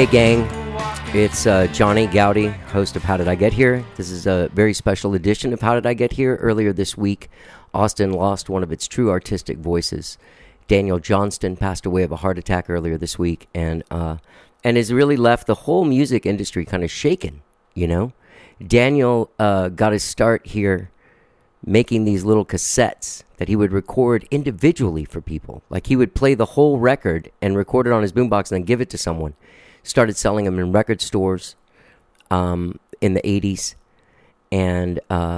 Hey gang, it's Johnny Gowdy, host of How Did I Get Here? This is a very special edition of How Did I Get Here? Earlier this week, Austin lost one of its true artistic voices. Daniel Johnston passed away of a heart attack earlier this week, and has really left the whole music industry kind of shaken, you know? Daniel got his start here making these little cassettes that he would record individually for people. Like he would play the whole record and record it on his boombox and then give it to someone. Started selling them in record stores in the 80s, and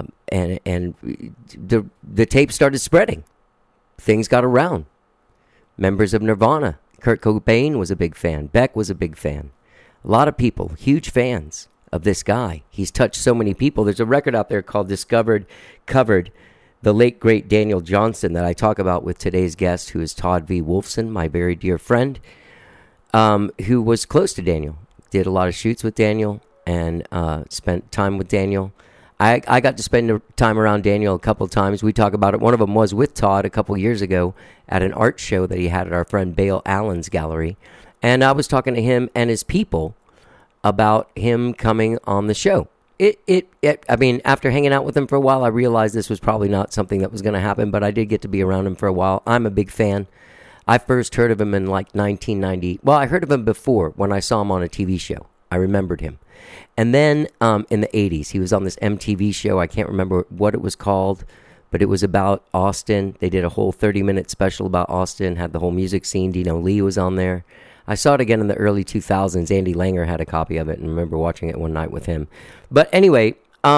the tape started spreading. Things got around. Members of Nirvana, Kurt Cobain was a big fan. Beck was a big fan. A lot of people, huge fans of this guy. He's touched so many people. There's a record out there called Covered, the late, great Daniel Johnston that I talk about with today's guest, who is Todd V. Wolfson, my very dear friend, who was close to Daniel. Did a lot of shoots with Daniel and spent time with Daniel. I got to spend time around Daniel a couple times. We talk about it. One of them was with Todd a couple years ago at an art show that he had at our friend Bale Allen's gallery. And I was talking to him and his people about him coming on the show. I mean, after hanging out with him for a while, I realized this was probably not something that was going to happen, but I did get to be around him for a while. I'm a big fan. I first heard of him in like 1990. Well, I heard of him before when I saw him on a TV show. I remembered him. And then in the 80s, he was on this MTV show. I can't remember what it was called, but it was about Austin. They did a whole 30-minute special about Austin, had the whole music scene. Dino Lee was on there. I saw it again in the early 2000s. Andy Langer had a copy of it and remember watching it one night with him. But anyway,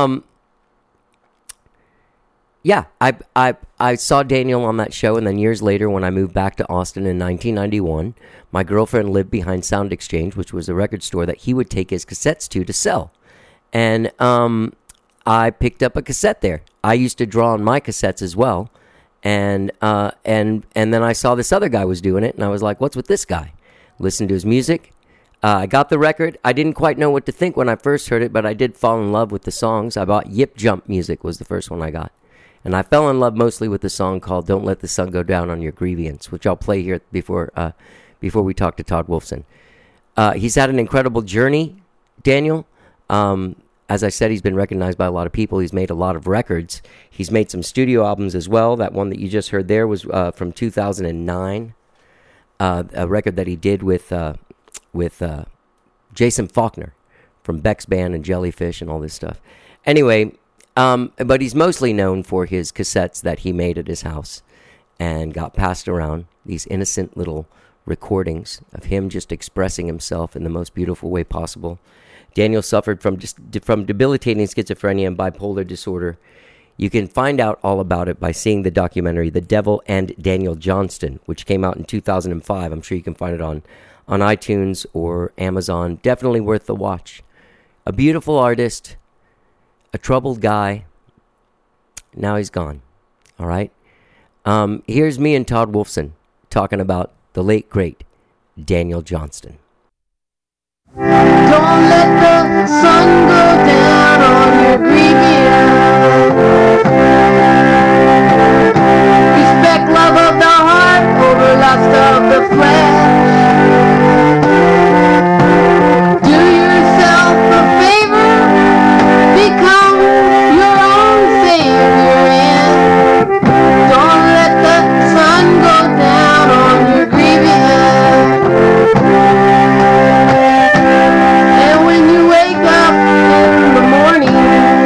yeah, I saw Daniel on that show, and then years later when I moved back to Austin in 1991, my girlfriend lived behind Sound Exchange, which was a record store that he would take his cassettes to sell. And I picked up a cassette there. I used to draw on my cassettes as well. And then I saw this other guy was doing it, and I was like, what's with this guy? Listened to his music. I got the record. I didn't quite know what to think when I first heard it, but I did fall in love with the songs. I bought Yip Jump Music was the first one I got. And I fell in love mostly with the song called Don't Let the Sun Go Down on Your Grievance, which I'll play here before we talk to Todd Wolfson. He's had an incredible journey, Daniel. As I said, he's been recognized by a lot of people. He's made a lot of records. He's made some studio albums as well. That one that you just heard there was from 2009. A record that he did with Jason Faulkner from Beck's band and Jellyfish and all this stuff. Anyway, but he's mostly known for his cassettes that he made at his house and got passed around, these innocent little recordings of him just expressing himself in the most beautiful way possible. Daniel suffered from debilitating schizophrenia and bipolar disorder. You can find out all about it by seeing the documentary The Devil and Daniel Johnston, which came out in 2005. I'm sure you can find it on iTunes or Amazon. Definitely worth the watch. A beautiful artist, a troubled guy. Now he's gone. All right? Here's me and Todd Wolfson talking about the late, great Daniel Johnston. Don't let the sun go down on your grievance. Respect love of the heart over lust of the flesh. Do yourself a favor, become your own savior and don't let the sun go down on your grievance. And when you wake up in the morning.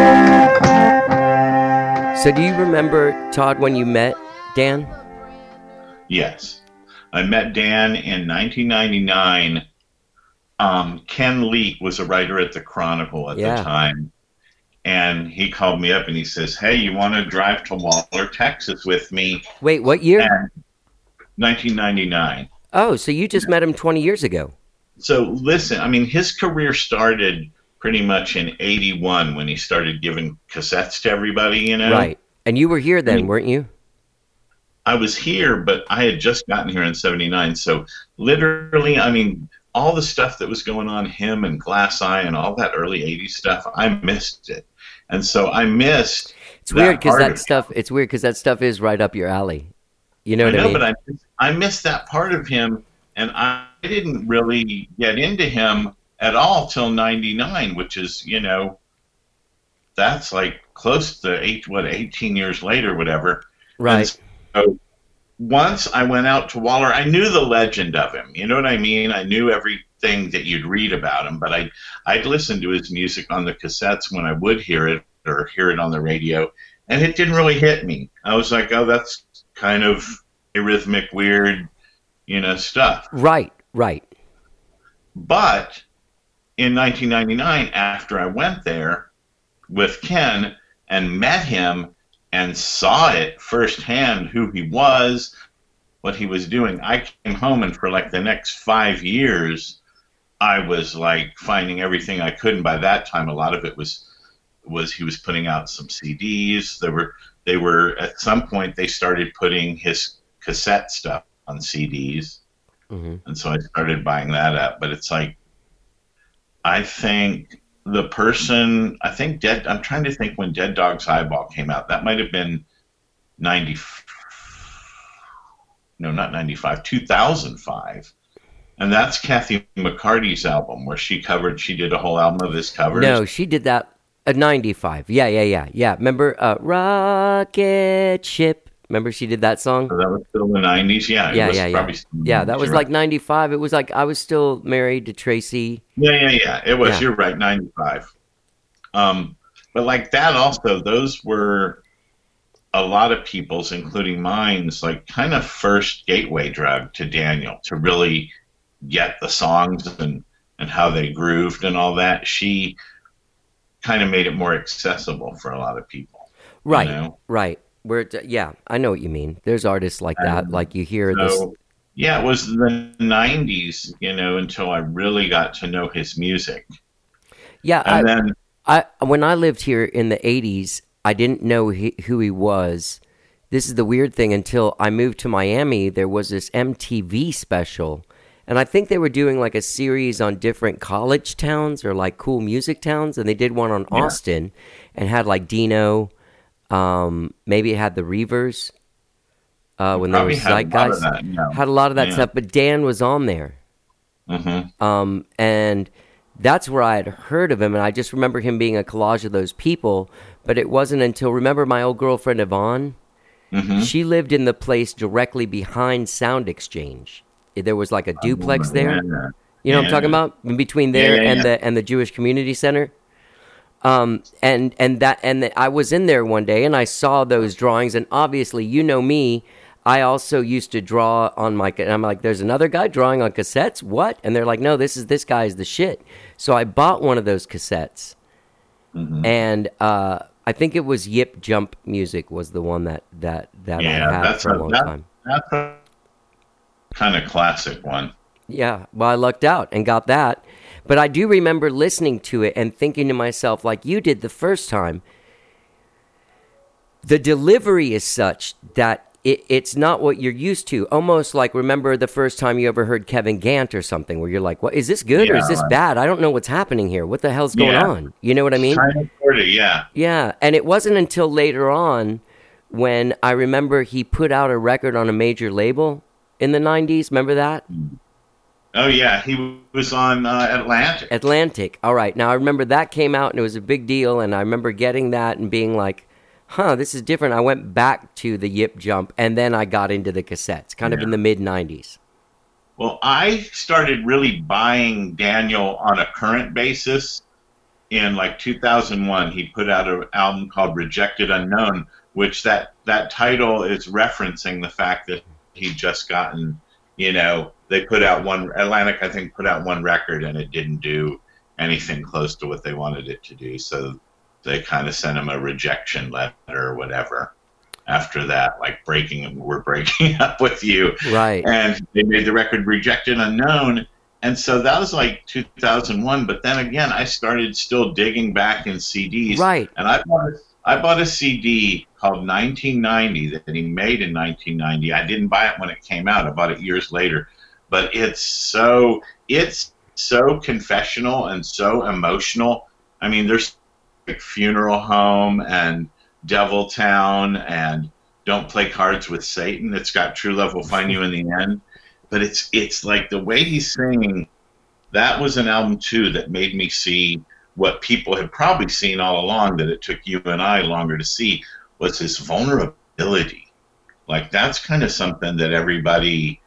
So do you remember, Todd, when you met Dan? Yes. I met Dan in 1999. Ken Leak was a writer at the Chronicle at the time. And he called me up and he says, hey, you want to drive to Waller, Texas with me? Wait, what year? And 1999. Oh, so you just met him 20 years ago. So listen, I mean, his career started pretty much in 81 when he started giving cassettes to everybody, you know? Right. And you were here then, weren't you? I was here, but I had just gotten here in 79. So literally, I mean, all the stuff that was going on, him and Glass Eye and all that early 80s stuff, I missed it. And so I missed It's weird because that stuff is right up your alley. You know what I mean? But I missed that part of him, and I didn't really get into him at all till 99, which is, that's like close to 18 years later, whatever. Right. And so once I went out to Waller, I knew the legend of him. You know what I mean? I knew everything that you'd read about him, but I'd listen to his music on the cassettes when I would hear it or hear it on the radio, and it didn't really hit me. I was like, oh, that's kind of arrhythmic, weird, stuff. Right. But in 1999, after I went there with Ken and met him and saw it firsthand, who he was, what he was doing, I came home, and for like the next 5 years, I was like finding everything I could. And by that time, a lot of it was he was putting out some CDs. They were at some point they started putting his cassette stuff on CDs. Mm-hmm. And so I started buying that up. But it's like, I think I'm trying to think when Dead Dog's Eyeball came out. That might have been 2005. And that's Kathy McCarty's album where she did a whole album of his covers. No, she did that at 95. Yeah. Remember Rocket Ship? Remember she did that song? So that was still in the 90s? Yeah. Yeah, that was like 95. It was like I was still married to Tracy. Yeah. It was. Yeah. You're right, 95. But like that also, those were a lot of people's, including mine's, like kind of first gateway drug to Daniel, to really get the songs and how they grooved and all that. She kind of made it more accessible for a lot of people. Right. Yeah, I know what you mean. There's artists like that, like you hear this. Yeah, it was the 90s, until I really got to know his music. Yeah, when I lived here in the 80s, I didn't know who he was. This is the weird thing. Until I moved to Miami, there was this MTV special, and I think they were doing like a series on different college towns or like cool music towns, and they did one on Austin and had like Dino. Maybe it had the Reavers when there was Zeitgeist. Had a lot of that stuff, but Dan was on there. Mm-hmm. And that's where I had heard of him, and I just remember him being a collage of those people. But it wasn't until, remember my old girlfriend Yvonne? Mm-hmm. She lived in the place directly behind Sound Exchange. There was like a duplex there. You know what I'm talking about? In between there and the Jewish Community Center. And I was in there one day and I saw those drawings, and obviously, me, I also used to draw on and I'm like, there's another guy drawing on cassettes? What? And they're like, no, this guy is the shit. So I bought one of those cassettes, and I think it was Yip Jump Music was the one that I had for a long time. That's a kind of classic one. Yeah, well, I lucked out and got that. But I do remember listening to it and thinking to myself, like you did the first time, the delivery is such that it's not what you're used to. Almost like, remember the first time you ever heard Kevin Gant or something, where you're like, "What is this good or is this bad? I don't know what's happening here. What the hell's going on?" You know what I mean? Yeah. Yeah, and it wasn't until later on when I remember he put out a record on a major label in the 90s. Remember that? Oh, yeah. He was on Atlantic. Atlantic. All right. Now, I remember that came out, and it was a big deal, and I remember getting that and being like, this is different. I went back to the Yip Jump, and then I got into the cassettes, kind of in the mid-90s. Well, I started really buying Daniel on a current basis in, 2001. He put out an album called Rejected Unknown, which that title is referencing the fact that he'd just gotten, they put out Atlantic, I think, put out one record, and it didn't do anything close to what they wanted it to do. So they kind of sent him a rejection letter or whatever after that, like we're breaking up with you. Right. And they made the record Rejected Unknown. And so that was 2001. But then again, I started still digging back in CDs. Right. And I bought a CD called 1990 that he made in 1990. I didn't buy it when it came out. I bought it years later. But it's so confessional and so emotional. I mean, there's Funeral Home and Devil Town and Don't Play Cards with Satan. It's got True Love Will Find You in the End. but it's like the way he's singing. That was an album too that made me see what people had probably seen all along, that it took you and I longer to see, was his vulnerability. Like, that's kind of something that everybody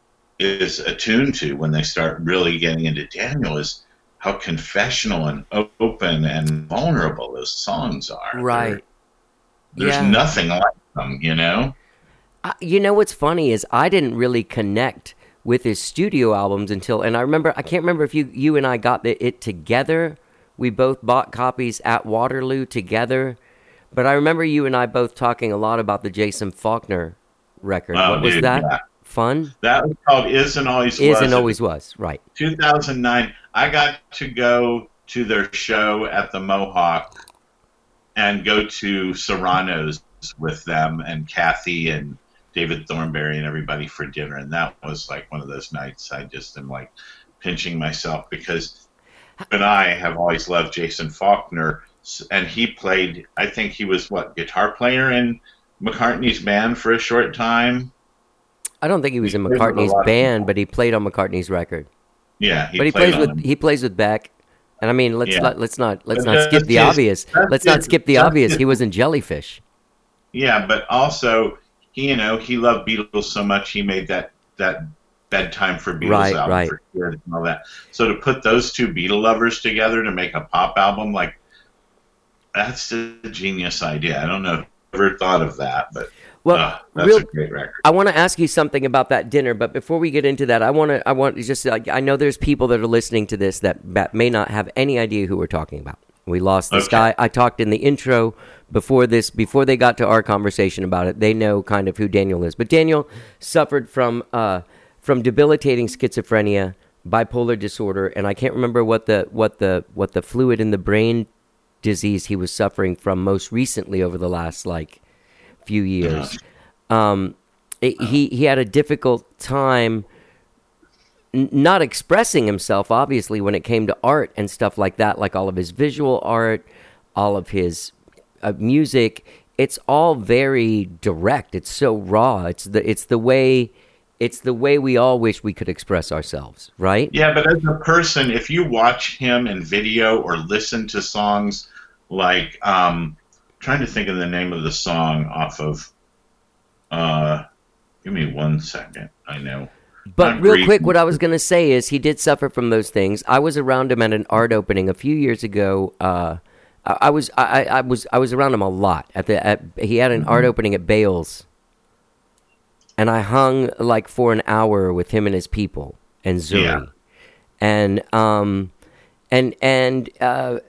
is attuned to when they start really getting into Daniel, is how confessional and open and vulnerable those songs are. Right. There's nothing like them, you know? You know what's funny is I didn't really connect with his studio albums until, and I can't remember if you and I got it together. We both bought copies at Waterloo together, but I remember you and I both talking a lot about the Jason Faulkner record. What was that? Yeah. Fun? That was called Is and Always Was. Is and Always Was, right. 2009. I got to go to their show at the Mohawk and go to Serrano's with them and Kathy and David Thornberry and everybody for dinner. And that was like one of those nights I just am like pinching myself, because you and I have always loved Jason Faulkner. And he played, I think he was guitar player in McCartney's band for a short time. I don't think he was in McCartney's band, but he played on McCartney's record. Yeah, he plays with Beck. And I mean, let's not skip the obvious. Let's not skip the obvious. He was in Jellyfish. Yeah, but also, he loved Beatles so much, he made that Bedtime for Beatles album for kids and all that. So to put those two Beatle lovers together to make a pop album, like, that's a genius idea. I don't know if I've ever thought of that, but that's a great record. I want to ask you something about that dinner, but before we get into that, I want to just, I know there's people that are listening to this that may not have any idea who we're talking about. We lost this guy. I talked in the intro before they got to our conversation about it. They know kind of who Daniel is, but Daniel suffered from debilitating schizophrenia, bipolar disorder, and I can't remember what the fluid in the brain disease he was suffering from most recently over the last few years. He had a difficult time not expressing himself, obviously, when it came to art and stuff like that, like all of his visual art, all of his music. It's all very direct. It's so raw. It's the way we all wish we could express ourselves, right? Yeah, but as a person, if you watch him in video or listen to songs like, trying to think of the name of the song off of, give me 1 second, I know. But real quick, what I was going to say is he did suffer from those things. I was around him at an art opening a few years ago. I was around him a lot. He had an art opening at Bales. And I hung for an hour with him and his people and Zuri. Yeah.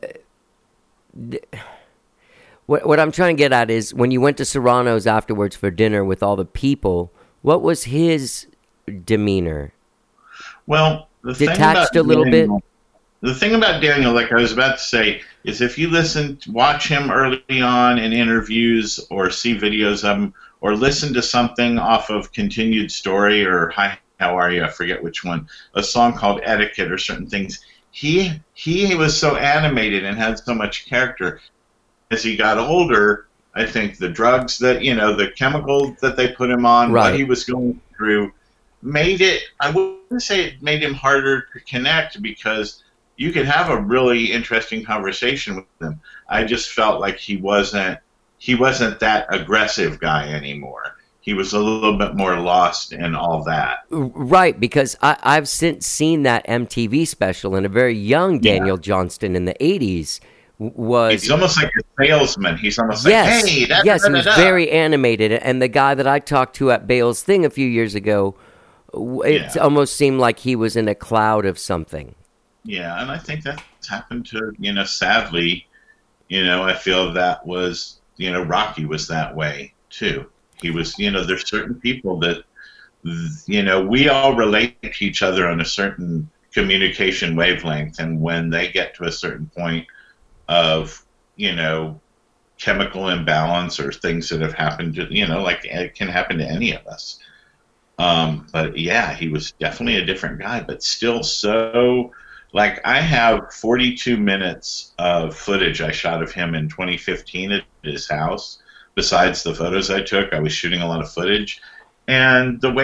What I'm trying to get at is when you went to Serrano's afterwards for dinner with all the people, what was his demeanor? Well, detached a little bit. The thing about Daniel, like I was about to say, is if you watch him early on in interviews or see videos of him, or listen to something off of Continued Story or Hi, How Are You? I forget which one. A song called Etiquette or certain things. He was so animated and had so much character. As he got older, I think the drugs that, the chemicals that they put him on, what he was going through, made it, I wouldn't say it made him harder to connect, because you could have a really interesting conversation with him. I just felt like he wasn't that aggressive guy anymore. He was a little bit more lost in all that. Right, because I've since seen that MTV special, and a very young Daniel Johnston in the 80s He's almost like a salesman. He's almost like, hey, he was very animated. And the guy that I talked to at Bale's Thing a few years ago, it almost seemed like he was in a cloud of something. Yeah, and I think that's happened to, sadly, I feel that was, Rocky was that way too. He was, there's certain people that, we all relate to each other on a certain communication wavelength. And when they get to a certain point of, chemical imbalance or things that have happened to, like it can happen to any of us. But yeah, he was definitely a different guy, but still so, I have 42 minutes of footage I shot of him in 2015 at his house. Besides the photos I took, I was shooting a lot of footage. And the way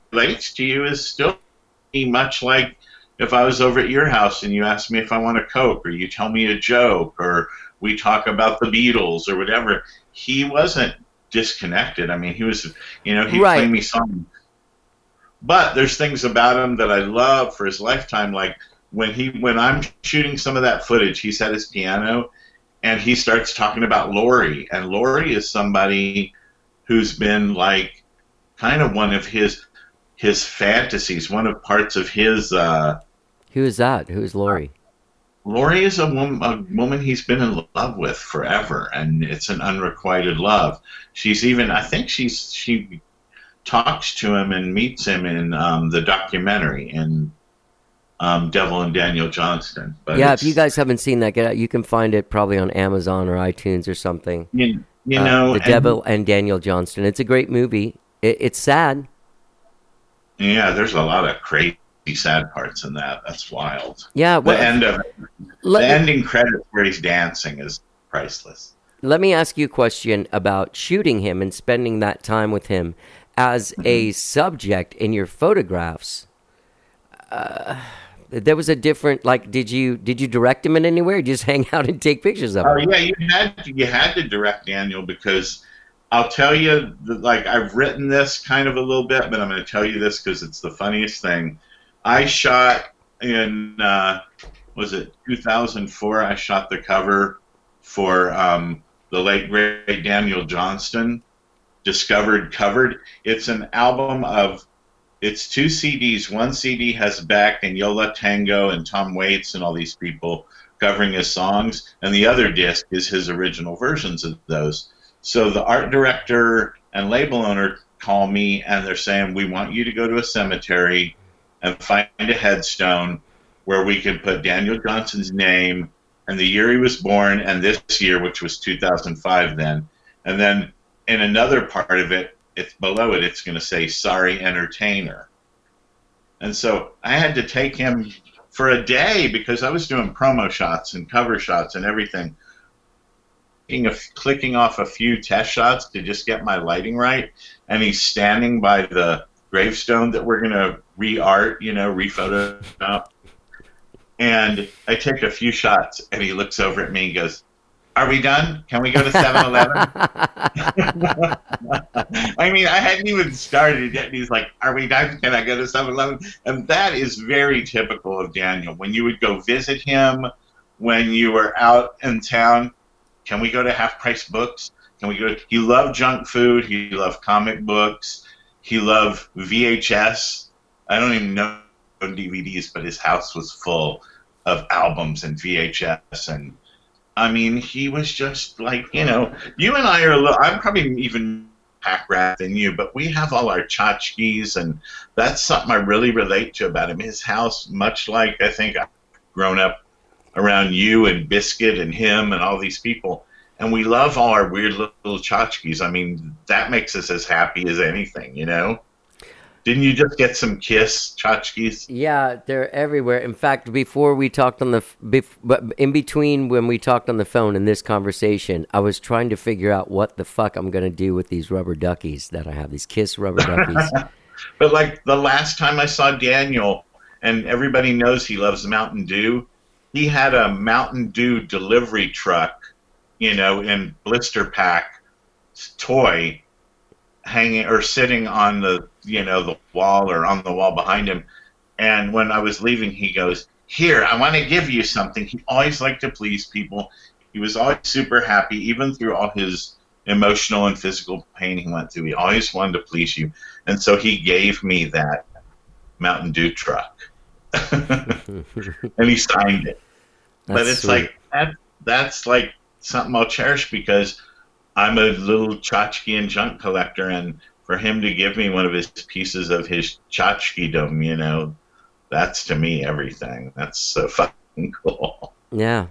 relates to you is still much like if I was over at your house and you asked me if I want a Coke, or you tell me a joke, or we talk about the Beatles or whatever. He wasn't disconnected. I mean, he was, he played me songs. But there's things about him that I love for his lifetime, like when I'm shooting some of that footage, he's at his piano and he starts talking about Lori. And Lori is somebody who's been like kind of one of his fantasies, one of parts of his... Who is that? Who is Lori? Lori is a woman he's been in love with forever, and it's an unrequited love. She's even, I think she talks to him and meets him in the documentary in Devil and Daniel Johnston. But yeah, if you guys haven't seen that, get out. You can find it probably on Amazon or iTunes or something. You know, The Devil and Daniel Johnston. It's a great movie. It's sad. Yeah, there's a lot of crazy sad parts in that. That's wild. Yeah, well, the end of it, the ending credits where he's dancing is priceless. Let me ask you a question about shooting him and spending that time with him as a subject in your photographs. There was a different, like, did you direct him in anywhere? Or just hang out and take pictures of him? Oh yeah, you had to direct Daniel, because I'll tell you, like, I've written this kind of a little bit, but I'm going to tell you this because it's the funniest thing. I shot in, was it 2004? I shot the cover for the late great Daniel Johnston, Discovered Covered. It's an album of, it's 2 CDs. One CD has Beck and Yo La Tengo and Tom Waits and all these people covering his songs, and the other disc is his original versions of those. So the art director and label owner call me and they're saying, we want you to go to a cemetery and find a headstone where we can put Daniel Johnston's name and the year he was born and this year, which was 2005 then. And then in another part of it, it's below it, it's going to say, sorry, entertainer. And so I had to take him for a day because I was doing promo shots and cover shots and everything. Clicking off a few test shots to just get my lighting right. And he's standing by the gravestone that we're going to re-art, re-photoshop. And I take a few shots, and he looks over at me and goes, are we done? Can we go to 7-Eleven? I mean, I hadn't even started yet, and he's like, are we done? Can I go to 7-Eleven? And that is very typical of Daniel. When you would go visit him, when you were out in town, can we go to Half Price Books? Can we go? He loved junk food. He loved comic books. He loved VHS. I don't even know DVDs, but his house was full of albums and VHS. And I mean, he was just like, you and I are I'm probably even pack rat than you, but we have all our tchotchkes, and that's something I really relate to about him. His house, much like I think I've grown up around you and Biscuit and him and all these people. And we love all our weird little tchotchkes. I mean, that makes us as happy as anything, Didn't you just get some Kiss tchotchkes? Yeah, they're everywhere. In fact, before we talked on in between when we talked on the phone in this conversation, I was trying to figure out what the fuck I'm going to do with these rubber duckies that I have, these Kiss rubber duckies. But like the last time I saw Daniel, and everybody knows he loves Mountain Dew, he had a Mountain Dew delivery truck, in blister pack toy hanging or sitting on the, the wall or on the wall behind him. And when I was leaving, he goes, here, I want to give you something. He always liked to please people. He was always super happy, even through all his emotional and physical pain he went through. He always wanted to please you. And so he gave me that Mountain Dew truck. And he signed it. But it's sweet. Like, that's like something I'll cherish because I'm a little tchotchke and junk collector, and for him to give me one of his pieces of his tchotchkedom, that's to me everything. That's so fucking cool. Yeah.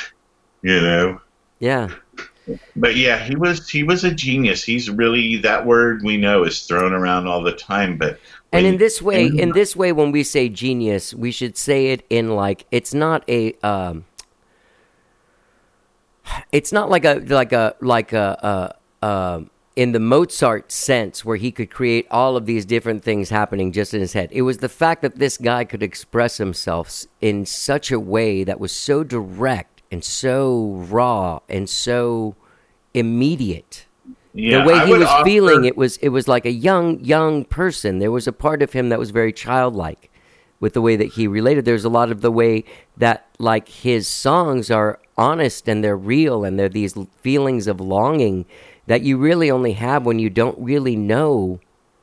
Yeah. But yeah, he was a genius. He's really, that word we know is thrown around all the time, but and in this way, when we say genius, we should say it in like, it's not like a in the Mozart sense, where he could create all of these different things happening just in his head. It was the fact that this guy could express himself in such a way that was so direct and so raw and so immediate. Yeah, the way he was feeling, it was like a young person. There was a part of him that was very childlike with the way that he related. There's a lot of the way that, like, his songs are honest and they're real and they're these feelings of longing that you really only have when you don't really know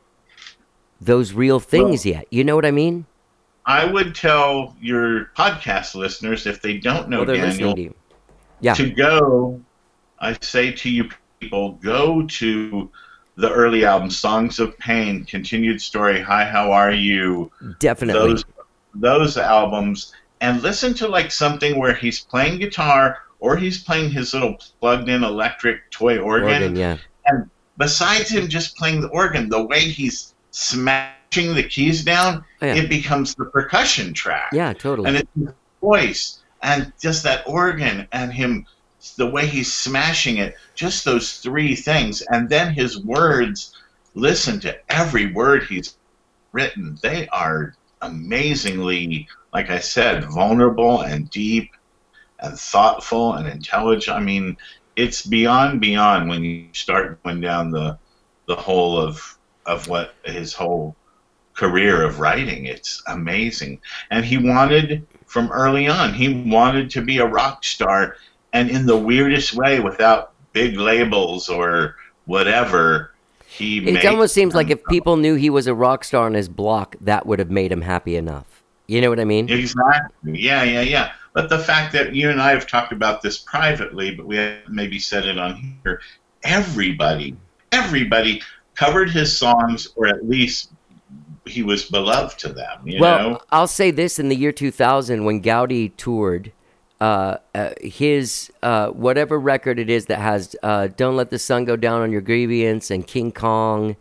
those real things yet. You know what I mean? I would tell your podcast listeners, if they don't know Daniel, to go, I say to you people, go to the early albums, Songs of Pain, Continued Story, Hi, How Are You? Definitely. Those albums, and listen to like something where he's playing guitar or he's playing his little plugged-in electric toy organ. Yeah. And besides him just playing the organ, the way he's smashing the keys down, it becomes the percussion track. Yeah, totally. And it's his voice and just that organ and him, the way he's smashing it, just those three things. And then his words, listen to every word he's written. They are amazingly, like I said, vulnerable and deep and thoughtful and intelligent. I mean, it's beyond when you start going down the whole of what his whole career of writing. It's amazing. And he wanted, from early on, he wanted to be a rock star, and in the weirdest way, without big labels or whatever, it almost seems like if people knew he was a rock star on his block, that would have made him happy enough. You know what I mean? Exactly. Yeah. But the fact that you and I have talked about this privately, but we haven't maybe said it on here, everybody covered his songs, or at least he was beloved to them. You know? I'll say this: in the year 2000, when Gaudi toured, his whatever record it is that has "Don't Let the Sun Go Down on Your Grievance" and King Kong,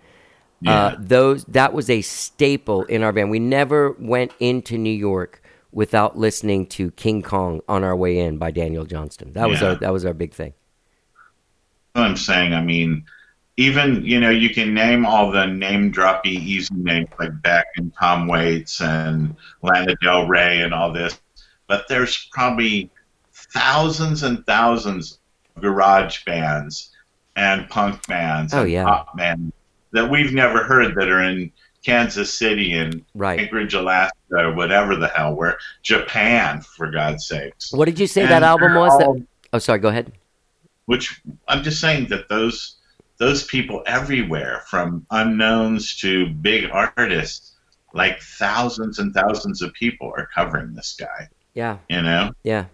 that was a staple in our band. We never went into New York without listening to King Kong on our way in by Daniel Johnston. That was our big thing. I'm saying, I mean, even, you can name all the name-droppy easy names like Beck and Tom Waits and Lana Del Rey and all this, but there's probably thousands and thousands of garage bands and punk bands and pop bands that we've never heard that are in Kansas City and Anchorage, Alaska, or whatever the hell, where Japan, for God's sakes. What did you say that album was? Sorry, go ahead. Which I'm just saying that those people everywhere, from unknowns to big artists, like thousands and thousands of people are covering this guy. Yeah. Yeah.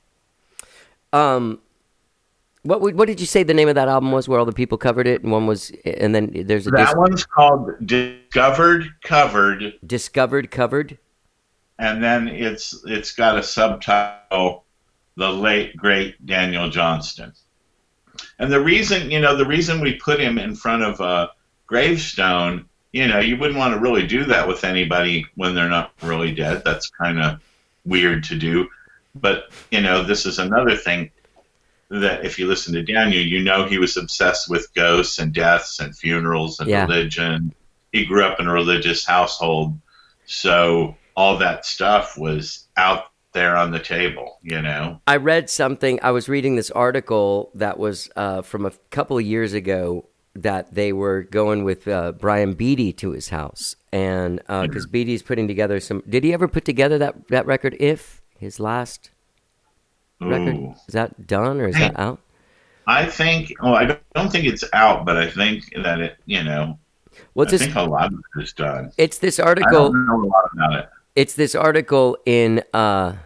What did you say the name of that album was, where all the people covered it, and then there's that one's called Discovered Covered. Discovered Covered. And then it's got a subtitle, The Late Great Daniel Johnston. And the reason we put him in front of a gravestone, you wouldn't want to really do that with anybody when they're not really dead. That's kind of weird to do. But, this is another thing that if you listen to Daniel, he was obsessed with ghosts and deaths and funerals and religion. He grew up in a religious household. So all that stuff was out there on the table, I read something. I was reading this article that was from a couple of years ago that they were going with Brian Beattie to his house. And because Beattie's putting together did he ever put together that record, his last record? Is that done or is that out? I think, I don't think it's out, but I think that it, I think a lot of it is done. It's this article. I don't know a lot about it. It's this article in at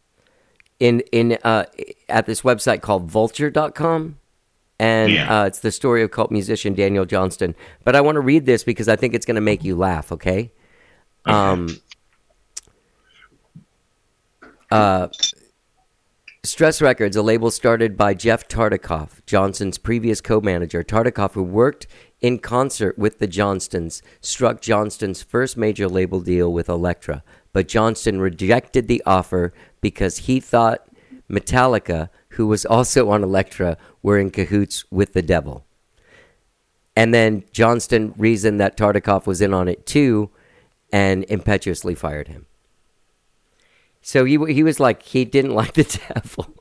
this website called vulture.com. And it's the story of cult musician Daniel Johnston. But I want to read this because I think it's going to make you laugh, okay? Stress Records, a label started by Jeff Tartikoff, Johnston's previous co-manager. Tartikoff, who worked in concert with the Johnstons, struck Johnston's first major label deal with Elektra. But Johnston rejected the offer because he thought Metallica, who was also on Elektra, were in cahoots with the devil. And then Johnston reasoned that Tartikoff was in on it too, and impetuously fired him. So he was like, he didn't like the devil.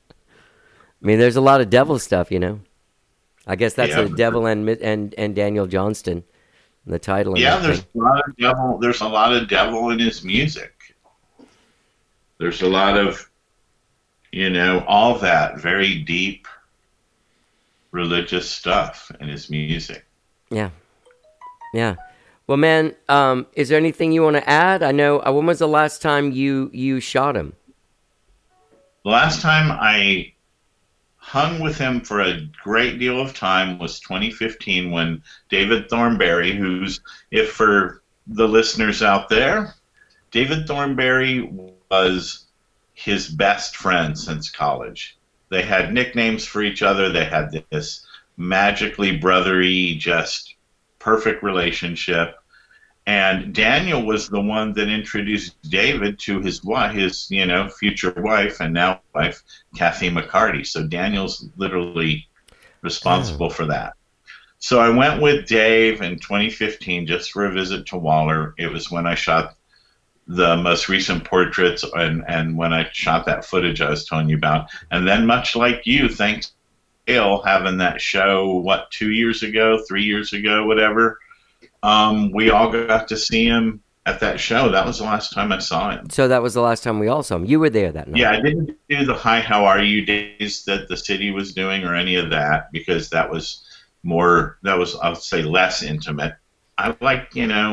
I mean, there's a lot of devil stuff, you know. I guess that's the devil and Daniel Johnston, the title. Yeah, there's a lot of devil. There's a lot of devil in his music. There's a lot of, you know, all that very deep religious stuff in his music. Yeah. Yeah. Well, man, is there anything you want to add? I know, when was the last time you shot him? The last time I hung with him for a great deal of time was 2015 when David Thornberry, who's, if for the listeners out there, David Thornberry was his best friend since college. They had nicknames for each other. They had this magically brotherly, just perfect relationship. And Daniel was the one that introduced David to his wife, his, you know, future wife and now wife, Kathy McCarty. So Daniel's literally responsible for that. So I went with Dave in 2015 just for a visit to Waller. It was when I shot the most recent portraits and when I shot that footage I was telling you about. And then much like you, thanks to Gail having that show, 3 years ago, whatever, we all got to see him at that show. That was the last time I saw him. So that was the last time we all saw him. You were there that night. Yeah, I didn't do the Hi, How Are You days that the city was doing or any of that because that was, I would say, less intimate. I like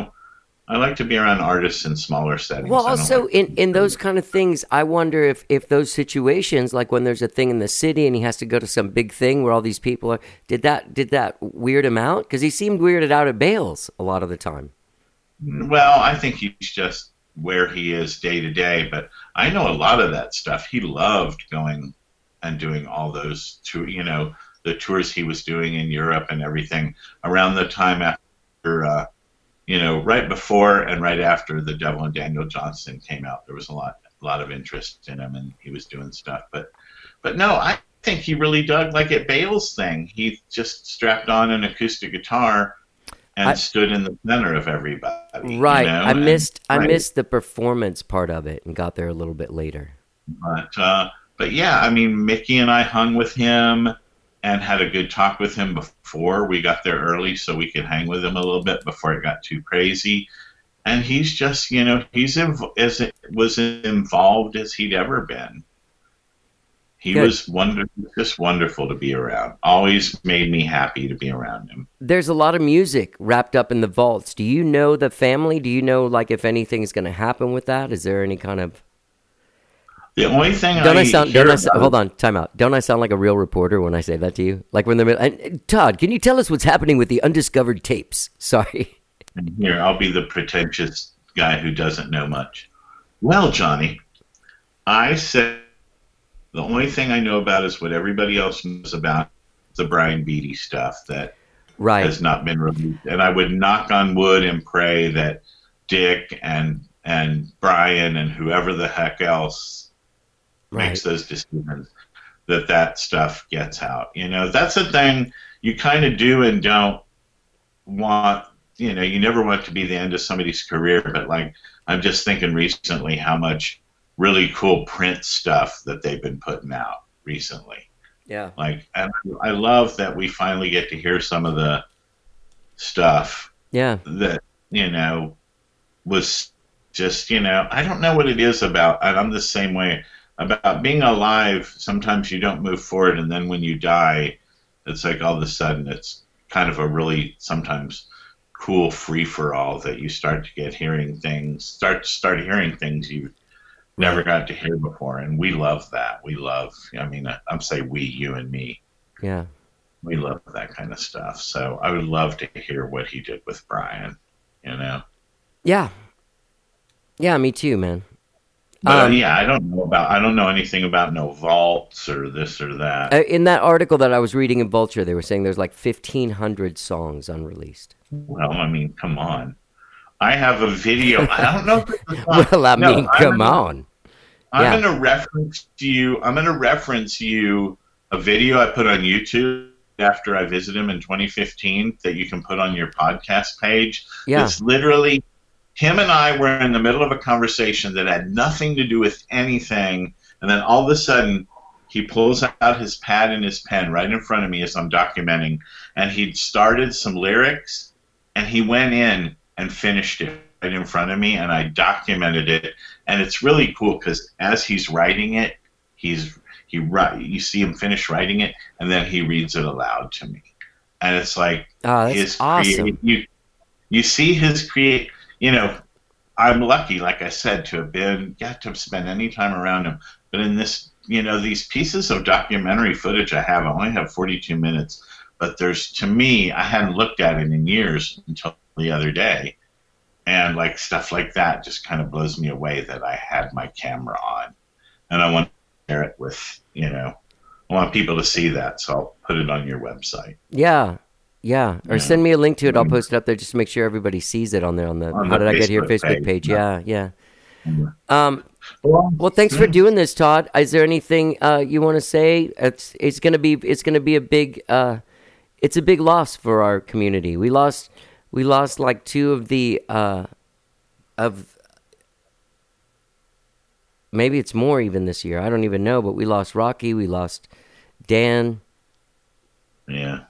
to be around artists in smaller settings. Well, also in those kind of things, I wonder if those situations, like when there's a thing in the city and he has to go to some big thing where all these people are, did that weird him out? Because he seemed weirded out at Bales a lot of the time. Well, I think he's just where he is day to day, but I know a lot of that stuff. He loved going and doing all those the tours he was doing in Europe and everything around the time after. Right before and right after The Devil and Daniel Johnston came out, there was a lot of interest in him, and he was doing stuff. But no, I think he really dug, like at Bale's thing. He just strapped on an acoustic guitar and stood in the center of everybody. Right. I missed the performance part of it and got there a little bit later. But yeah, I mean, Mickey and I hung with him and had a good talk with him before we got there early so we could hang with him a little bit before it got too crazy. And he's just, he's was involved as he'd ever been. He was just wonderful to be around. Always made me happy to be around him. There's a lot of music wrapped up in the vaults. Do you know the family? Do you know, like, if anything's going to happen with that? Is there any kind of... The only thing hold on, time out. Don't I sound like a real reporter when I say that to you? Like when Todd, can you tell us what's happening with the undiscovered tapes? Sorry. Here, I'll be the pretentious guy who doesn't know much. Well, Johnny, I said the only thing I know about is what everybody else knows about the Brian Beattie stuff that has not been released. And I would knock on wood and pray that Dick and Brian and whoever the heck else makes those decisions, that stuff gets out. That's the thing you kind of do and don't want, you never want it to be the end of somebody's career, but like, I'm just thinking recently how much really cool Prince stuff that they've been putting out recently. Yeah. Like, and I love that we finally get to hear some of the stuff that, was just, I don't know what it is about, and I'm the same way, about being alive. Sometimes you don't move forward, and then when you die, it's like all of a sudden it's kind of a really sometimes cool free-for-all that you start to get hearing things you've never got to hear before, and we love that. I'm saying we, you and me. Yeah. We love that kind of stuff. So I would love to hear what he did with Brian, Yeah. Yeah, me too, man. But I don't know anything about no vaults or this or that. In that article that I was reading in Vulture, they were saying there's like 1,500 songs unrunreleased. Well, I mean, come on. I have a video. I don't know if it's a song. Well, I mean, come on. I'm going to reference you a video I put on YouTube after I visited him in 2015 that you can put on your podcast page. Yeah. It's literally him and I were in the middle of a conversation that had nothing to do with anything, and then all of a sudden he pulls out his pad and his pen right in front of me as I'm documenting, and he'd started some lyrics, and he went in and finished it right in front of me, and I documented it. And it's really cool because as he's writing it, you see him finish writing it, and then he reads it aloud to me. And it's like, that's awesome. You see his I'm lucky, like I said, to have spent any time around him. But in this, these pieces of documentary footage I only have 42 minutes. But to me, I hadn't looked at it in years until the other day. And like stuff like that just kind of blows me away that I had my camera on. And I want to share it with, I want people to see that. So I'll put it on your website. Yeah. Or send me a link to it. I'll post it up there just to make sure everybody sees it on there on the How Did I Get Here Facebook page. Yeah. Well, thanks for doing this, Todd. Is there anything you want to say? It's gonna be a big it's a big loss for our community. We lost like two of the of maybe it's more even this year. I don't even know, but we lost Rocky, we lost Dan. Yeah.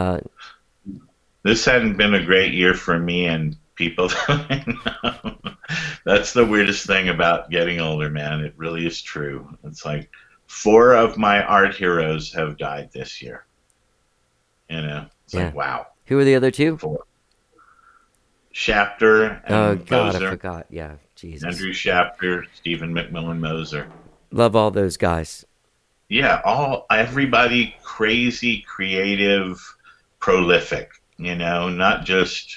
This hadn't been a great year for me and people that I know. That's the weirdest thing about getting older, man. It really is true. It's like 4 of my art heroes have died this year. It's like, wow. Who are the other 2? 4. Shafter and Moser. I forgot. Yeah, Jesus. Andrew Shafter, Stephen McMillan Moser. Love all those guys. Yeah, everybody crazy, creative, prolific. Not just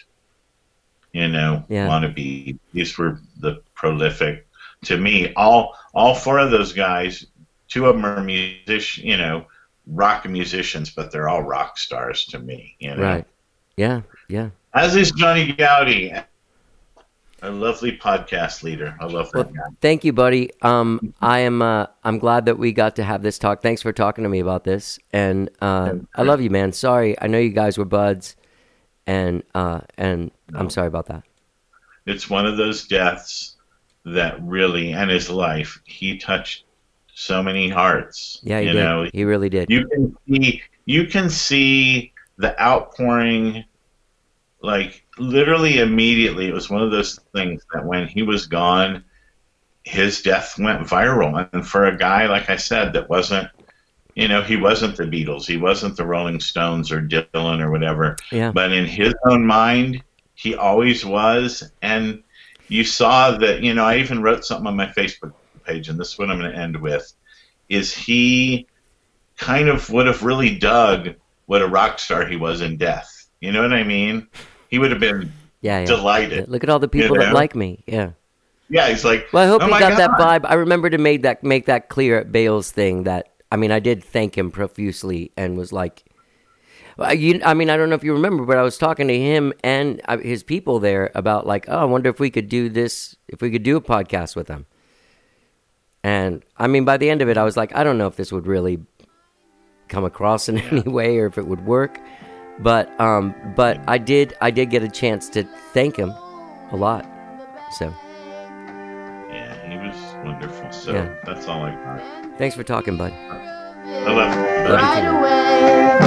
wannabe. These were the prolific. To me, all 4 of those guys. 2 of them are rock musicians, but they're all rock stars to me. Right. Yeah. As is Johnny Gowdy, a lovely podcast leader. I love that guy. Thank you, buddy. I'm glad that we got to have this talk. Thanks for talking to me about this. And I love you, man. Sorry, I know you guys were buds, and I'm sorry about that. It's one of those deaths that really, and his life, he touched so many hearts. Yeah, he did. He really did. You can see the outpouring, like literally immediately. It was one of those things that when he was gone, his death went viral. And for a guy, like I said, that wasn't, he wasn't the Beatles, he wasn't the Rolling Stones or Dylan or whatever. Yeah. But in his own mind, he always was. And you saw that, I even wrote something on my Facebook page, and this is what I'm going to end with, is he kind of would have really dug what a rock star he was in death. You know what I mean? He would have been delighted. Look at all the people that like me. Yeah. Yeah, he's like, well, I hope he got that vibe. I remember to make that clear at Bale's thing that, I did thank him profusely and was like, I don't know if you remember, but I was talking to him and his people there about like, I wonder if we could do this, if we could do a podcast with them. And by the end of it, I was like, I don't know if this would really come across in any way or if it would work. But I did get a chance to thank him a lot. So. Yeah, he was wonderful. So that's all I got. Thanks for talking, bud. I love you. Right away.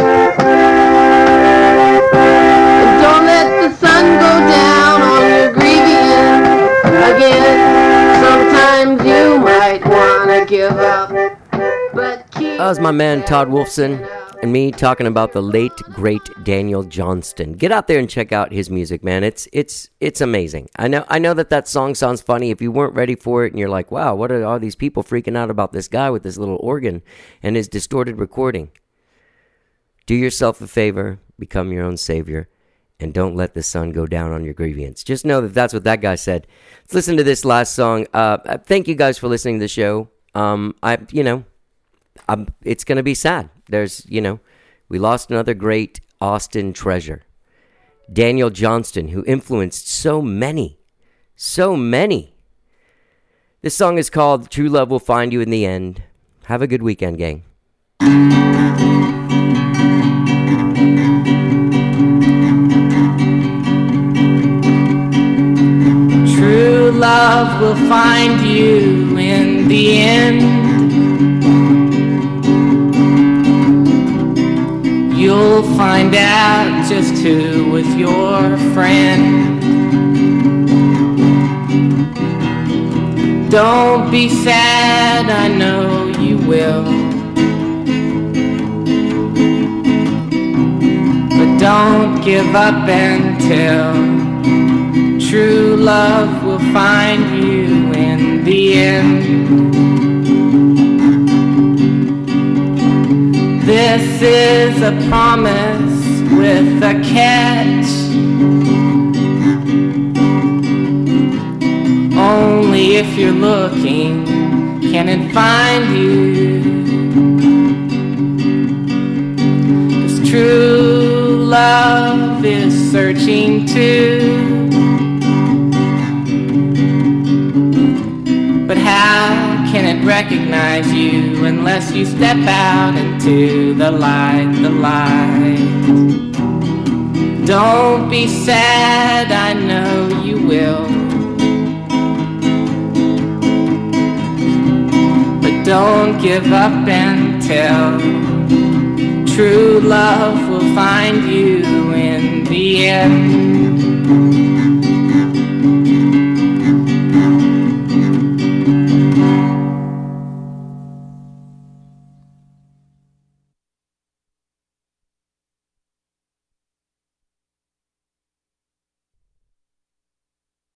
Don't let the sun go down on your grievance again. Sometimes you might wanna give up, but keep. That was my man Todd Wolfson and me talking about the late great Daniel Johnston. Get out there and check out his music, man. It's amazing. I know that song sounds funny. If you weren't ready for it and you're like, wow, what are all these people freaking out about this guy with this little organ and his distorted recording? Do yourself a favor, become your own savior, and don't let the sun go down on your grievance. Just know that that's what that guy said. Let's listen to this last song. Thank you guys for listening to the show. It's going to be sad. We lost another great Austin treasure. Daniel Johnston, who influenced so many. This song is called True Love Will Find You in the End. Have a good weekend, gang. find you in the end. You'll find out just who was your friend. Don't be sad, I know you will. But don't give up until true love will find you in the end. This is a promise with a catch. Only if you're looking can it find you. 'Cause true love is searching too. But how can it recognize you unless you step out into the light, the light? Don't be sad, I know you will. But don't give up until true love will find you in the end.